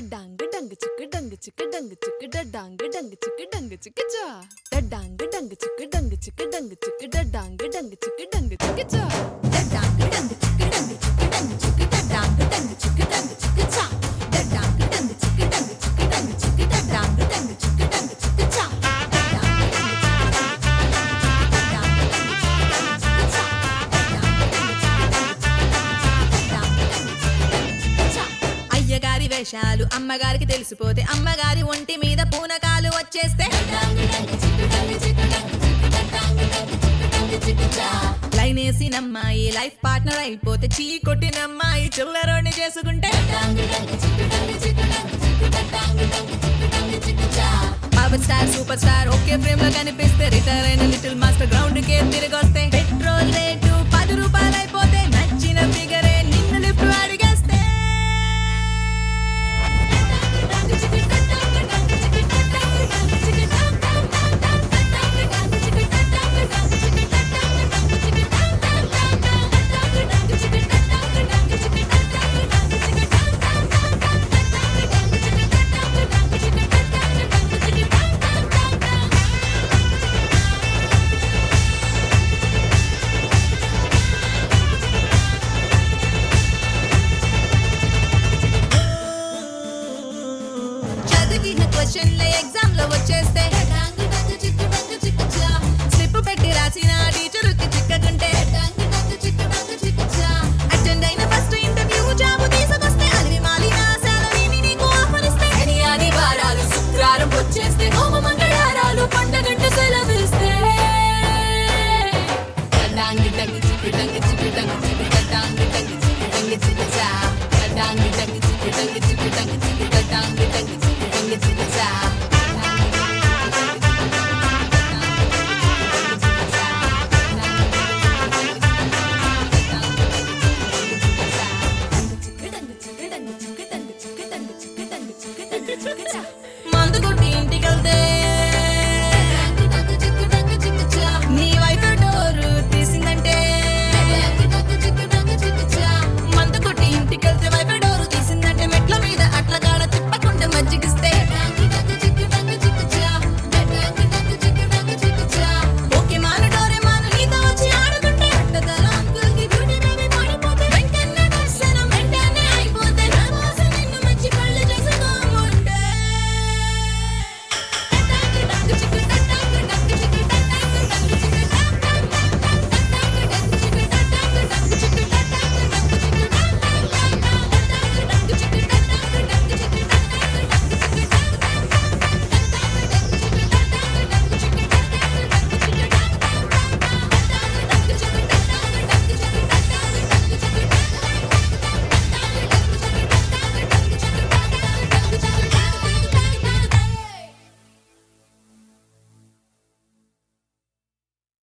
Dadang dang chicka dang chicka dang chicka dadang chicka cha. Dadang dang chicka dang chicka dang chicka dadang chicka cha. Dadang dang chicka dang chicka dang chicka dadang chicka cha. Dadang dang chicka dang chicka dang chicka dadang chicka cha. అయ్యగారి వేషాలు అమ్మగారికి తెలిసిపోతే అమ్మగారి ఒంటి మీద పూనకాలు వచ్చేస్తే line వేసినమ్మాయి life partner అయిపోతే చీ కొట్టినమ్మాయి చిల్లరోని చేసుకుంటే పవర్ స్టార్ సూపర్ స్టార్ ఒకే ఫ్రేమ్ లో కనిపిస్తే రిటైర్ అయిన లిటిల్ మాస్టర్ గ్రౌండ్ కే తిరిగి వస్తే పెట్రోల్ రేటు 10 రూపాయలు అయిపోతే నచ్చిన ఫిగరే నిన్ను లిఫ్ట్ అడిగేస్తే చదివిన క్వశ్చన్లే